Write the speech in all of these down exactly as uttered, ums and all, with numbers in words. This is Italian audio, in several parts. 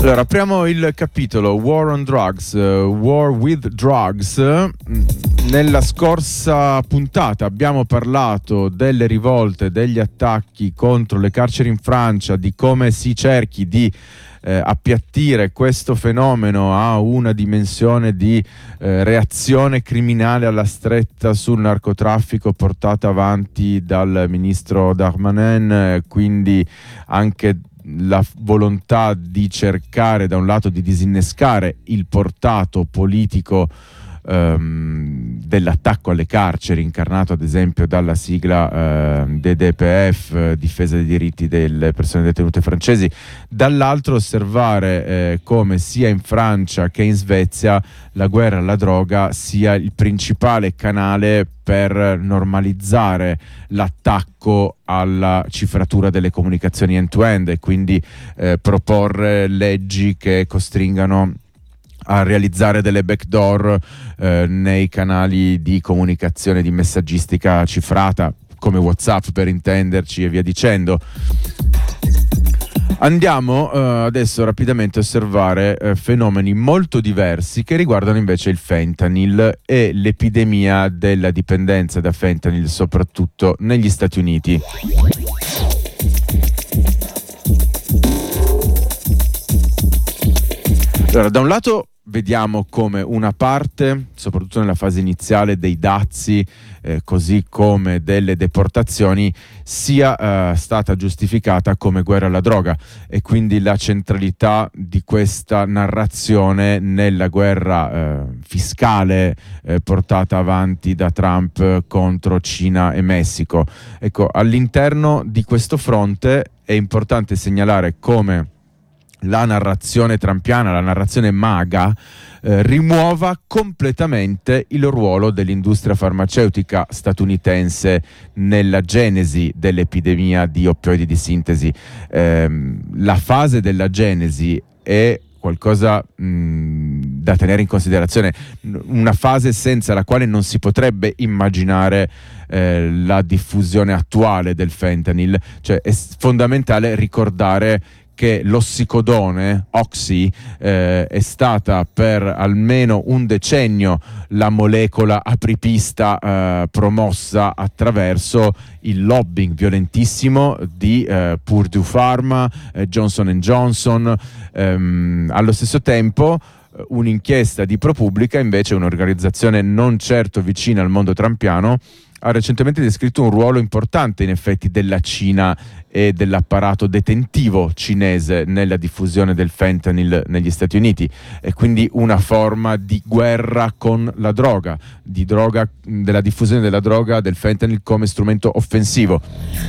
Allora, apriamo il capitolo War on Drugs, uh, War with Drugs. Nella scorsa puntata abbiamo parlato delle rivolte, degli attacchi contro le carceri in Francia, di come si cerchi di eh, appiattire questo fenomeno a una dimensione di eh, reazione criminale alla stretta sul narcotraffico portata avanti dal ministro Darmanin, eh, quindi anche la volontà di cercare da un lato di disinnescare il portato politico ehm, dell'attacco alle carceri, incarnato ad esempio dalla sigla eh, D D P F, eh, difesa dei diritti delle persone detenute francesi, dall'altro osservare eh, come sia in Francia che in Svezia la guerra alla droga sia il principale canale per normalizzare l'attacco alla cifratura delle comunicazioni end-to-end e quindi eh, proporre leggi che costringano a realizzare delle backdoor eh, nei canali di comunicazione, di messaggistica cifrata, come WhatsApp per intenderci e via dicendo. Andiamo eh, adesso rapidamente a osservare eh, fenomeni molto diversi che riguardano invece il fentanyl e l'epidemia della dipendenza da fentanyl, soprattutto negli Stati Uniti. Allora, da un lato vediamo come una parte, soprattutto nella fase iniziale, dei dazi, eh, così come delle deportazioni, sia eh, stata giustificata come guerra alla droga, e quindi la centralità di questa narrazione nella guerra eh, fiscale eh, portata avanti da Trump contro Cina e Messico. Ecco, all'interno di questo fronte è importante segnalare come la narrazione trampiana, la narrazione MAGA, eh, rimuova completamente il ruolo dell'industria farmaceutica statunitense nella genesi dell'epidemia di oppioidi di sintesi. Eh, la fase della genesi è qualcosa mh, da tenere in considerazione, una fase senza la quale non si potrebbe immaginare eh, la diffusione attuale del fentanyl. Cioè è fondamentale ricordare che l'ossicodone, Oxy, eh, è stata per almeno un decennio la molecola apripista eh, promossa attraverso il lobbying violentissimo di eh, Purdue Pharma, eh, Johnson and Johnson. Ehm, allo stesso tempo un'inchiesta di ProPublica, invece un'organizzazione non certo vicina al mondo trampiano, ha recentemente descritto un ruolo importante in effetti della Cina e dell'apparato detentivo cinese nella diffusione del fentanyl negli Stati Uniti, e quindi una forma di guerra con la droga, di droga, della diffusione della droga, del fentanyl come strumento offensivo.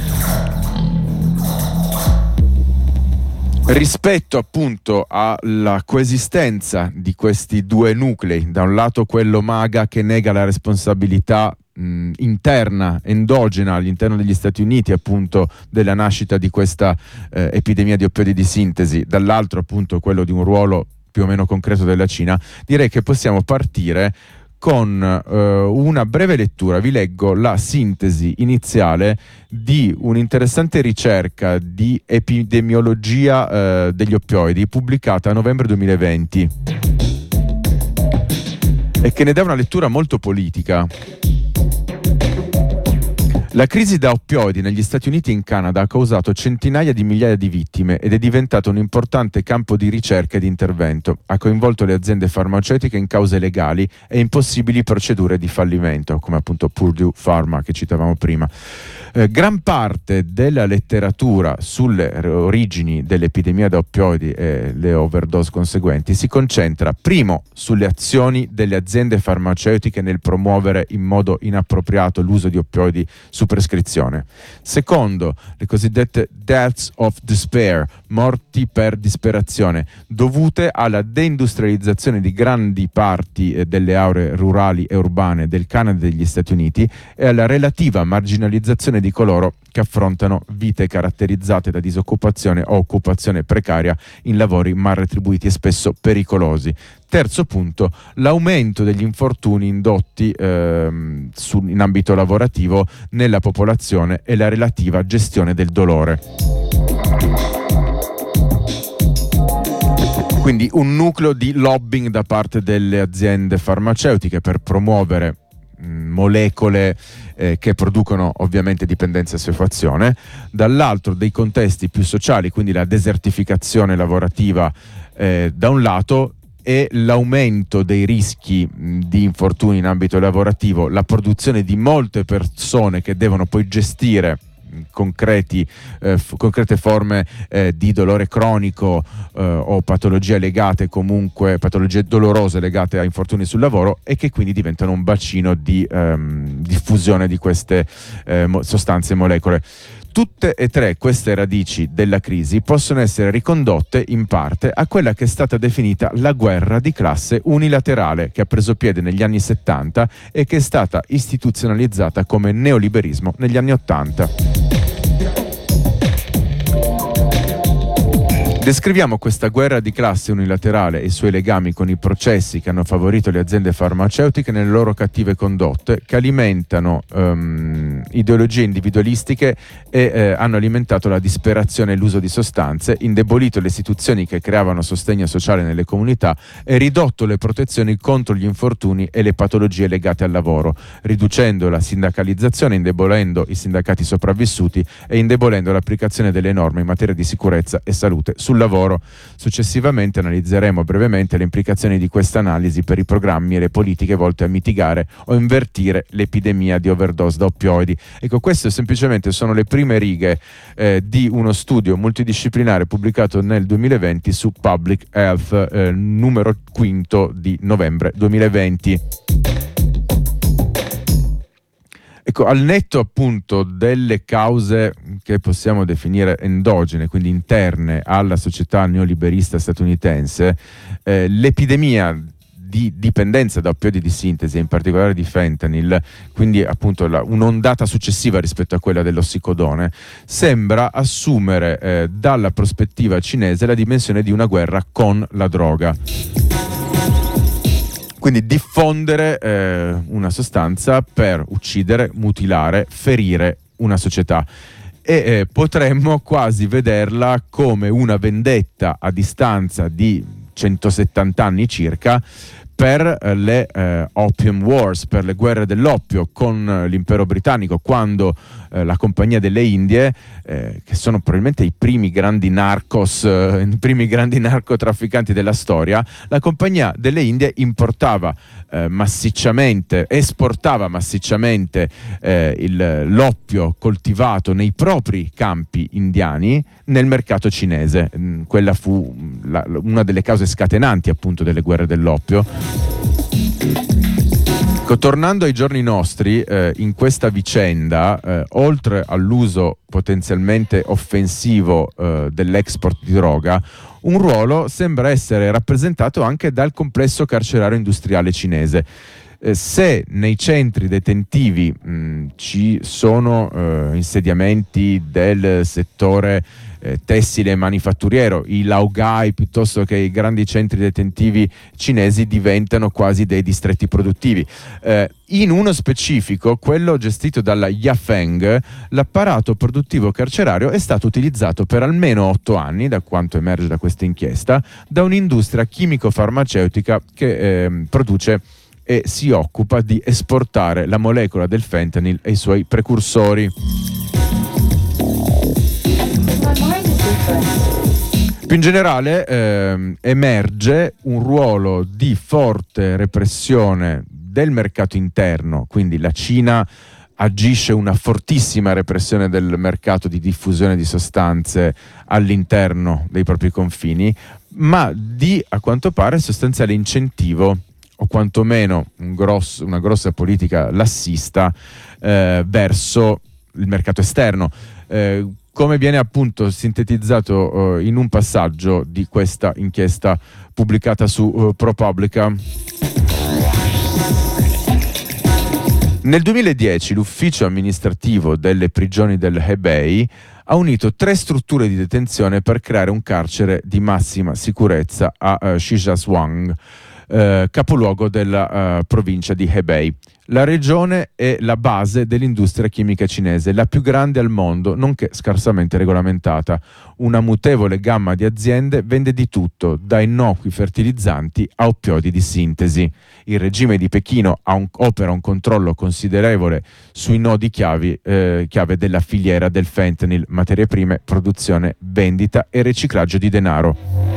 Rispetto appunto alla coesistenza di questi due nuclei, da un lato quello MAGA che nega la responsabilità mh, interna, endogena all'interno degli Stati Uniti appunto della nascita di questa eh, epidemia di oppioidi di sintesi, dall'altro appunto quello di un ruolo più o meno concreto della Cina, direi che possiamo partire con eh, una breve lettura. Vi leggo la sintesi iniziale di un'interessante ricerca di epidemiologia eh, degli oppioidi pubblicata a novembre duemilaventi e che ne dà una lettura molto politica. La crisi da oppioidi negli Stati Uniti e in Canada ha causato centinaia di migliaia di vittime ed è diventato un importante campo di ricerca e di intervento. Ha coinvolto le aziende farmaceutiche in cause legali e in possibili procedure di fallimento, come appunto Purdue Pharma che citavamo prima. Eh, gran parte della letteratura sulle origini dell'epidemia da oppioidi e le overdose conseguenti si concentra primo sulle azioni delle aziende farmaceutiche nel promuovere in modo inappropriato l'uso di oppioidi su prescrizione. Secondo, le cosiddette deaths of despair, morti per disperazione, dovute alla deindustrializzazione di grandi parti eh, delle aree rurali e urbane del Canada e degli Stati Uniti e alla relativa marginalizzazione di coloro che affrontano vite caratterizzate da disoccupazione o occupazione precaria in lavori mal retribuiti e spesso pericolosi. Terzo punto, l'aumento degli infortuni indotti ehm, su, in ambito lavorativo nella popolazione e la relativa gestione del dolore. Quindi un nucleo di lobbying da parte delle aziende farmaceutiche per promuovere mh, molecole eh, che producono ovviamente dipendenza e assuefazione, dall'altro dei contesti più sociali, quindi la desertificazione lavorativa eh, da un lato, e l'aumento dei rischi mh, di infortuni in ambito lavorativo, la produzione di molte persone che devono poi gestire concreti, eh, f- concrete forme eh, di dolore cronico eh, o patologie legate comunque, patologie dolorose legate a infortuni sul lavoro, e che quindi diventano un bacino di ehm, diffusione di queste eh, mo- sostanze e molecole. Tutte e tre queste radici della crisi possono essere ricondotte in parte a quella che è stata definita la guerra di classe unilaterale, che ha preso piede negli anni settanta e che è stata istituzionalizzata come neoliberismo negli anni ottanta. Descriviamo questa guerra di classe unilaterale e i suoi legami con i processi che hanno favorito le aziende farmaceutiche nelle loro cattive condotte, che alimentano um, ideologie individualistiche e eh, hanno alimentato la disperazione e l'uso di sostanze, indebolito le istituzioni che creavano sostegno sociale nelle comunità e ridotto le protezioni contro gli infortuni e le patologie legate al lavoro, riducendo la sindacalizzazione, indebolendo i sindacati sopravvissuti e indebolendo l'applicazione delle norme in materia di sicurezza e salute sul lavoro. Successivamente analizzeremo brevemente le implicazioni di questa analisi per i programmi e le politiche volte a mitigare o invertire l'epidemia di overdose da oppioidi. Ecco, queste semplicemente sono le prime righe eh, di uno studio multidisciplinare pubblicato nel duemilaventi su Public Health, eh, numero quinto di novembre duemilaventi. Ecco, al netto appunto delle cause che possiamo definire endogene, quindi interne alla società neoliberista statunitense, eh, l'epidemia di dipendenza da oppiodi di sintesi, in particolare di fentanyl, quindi appunto la, un'ondata successiva rispetto a quella dell'ossicodone, sembra assumere eh, dalla prospettiva cinese la dimensione di una guerra con la droga. Quindi diffondere eh, una sostanza per uccidere, mutilare, ferire una società. E eh, potremmo quasi vederla come una vendetta a distanza di centosettanta anni circa per eh, le eh, Opium Wars, per le guerre dell'oppio con eh, l'impero britannico, quando eh, la Compagnia delle Indie, eh, che sono probabilmente i primi grandi narcos, eh, i primi grandi narcotrafficanti della storia, la Compagnia delle Indie importava eh, massicciamente, esportava massicciamente eh, il, l'oppio coltivato nei propri campi indiani nel mercato cinese. Mm, quella fu la, una delle cause scatenanti appunto delle guerre dell'oppio. Tornando ai giorni nostri, eh, in questa vicenda, eh, oltre all'uso potenzialmente offensivo eh, dell'export di droga, un ruolo sembra essere rappresentato anche dal complesso carcerario industriale cinese. Eh, se nei centri detentivi mh, ci sono eh, insediamenti del settore eh, tessile e manifatturiero, i laogai piuttosto che i grandi centri detentivi cinesi diventano quasi dei distretti produttivi. Eh, in uno specifico, quello gestito dalla Yafeng, l'apparato produttivo carcerario è stato utilizzato per almeno otto anni, da quanto emerge da questa inchiesta, da un'industria chimico-farmaceutica che eh, produce e si occupa di esportare la molecola del fentanyl e i suoi precursori. Più in generale ehm, emerge un ruolo di forte repressione del mercato interno, quindi la Cina agisce una fortissima repressione del mercato di diffusione di sostanze all'interno dei propri confini, ma di, a quanto pare, sostanziale incentivo o quantomeno un grosso, una grossa politica lassista eh, verso il mercato esterno, eh, come viene appunto sintetizzato eh, in un passaggio di questa inchiesta pubblicata su uh, ProPublica. Nel duemiladieci l'ufficio amministrativo delle prigioni del Hebei ha unito tre strutture di detenzione per creare un carcere di massima sicurezza a uh, Shijiazhuang. eh, capoluogo della eh, provincia di Hebei. La regione è la base dell'industria chimica cinese, la più grande al mondo, nonché scarsamente regolamentata. Una mutevole gamma di aziende vende di tutto, da innocui fertilizzanti a oppioidi di sintesi. Il regime di Pechino ha un, opera un controllo considerevole sui nodi chiavi, eh, chiave della filiera del fentanyl, materie prime, produzione, vendita e riciclaggio di denaro.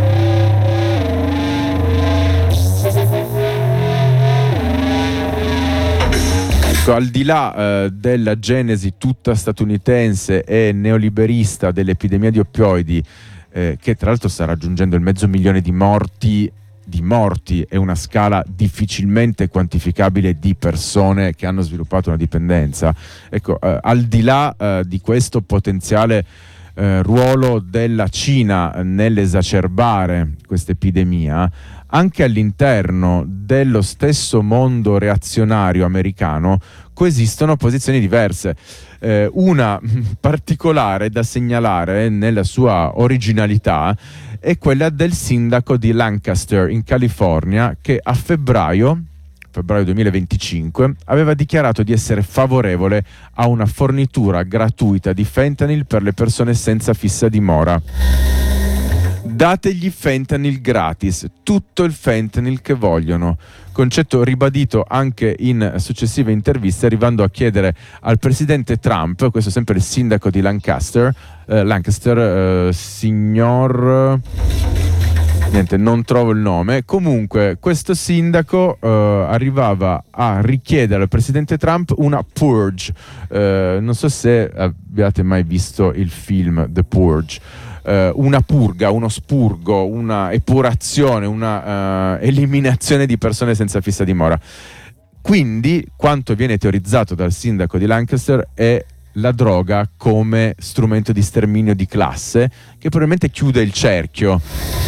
Al di là eh, della genesi tutta statunitense e neoliberista dell'epidemia di oppioidi, eh, che tra l'altro sta raggiungendo il mezzo milione di morti, di morti e una scala difficilmente quantificabile di persone che hanno sviluppato una dipendenza, ecco, eh, al di là eh, di questo potenziale eh, ruolo della Cina nell'esacerbare questa epidemia, anche all'interno dello stesso mondo reazionario americano coesistono posizioni diverse. Eh, una particolare da segnalare nella sua originalità è quella del sindaco di Lancaster in California, che a febbraio febbraio duemilaventicinque aveva dichiarato di essere favorevole a una fornitura gratuita di fentanyl per le persone senza fissa dimora. Dategli fentanyl gratis, tutto il fentanyl che vogliono. Concetto ribadito anche in successive interviste, arrivando a chiedere al presidente Trump, questo sempre il sindaco di Lancaster, eh, Lancaster, eh, signor... niente, non trovo il nome. Comunque questo sindaco eh, arrivava a richiedere al presidente Trump una purge. Eh, non so se abbiate mai visto il film The Purge. Uh, una purga, uno spurgo, una epurazione, una uh, eliminazione di persone senza fissa dimora. Quindi quanto viene teorizzato dal sindaco di Lancaster è la droga come strumento di sterminio di classe, che probabilmente chiude il cerchio.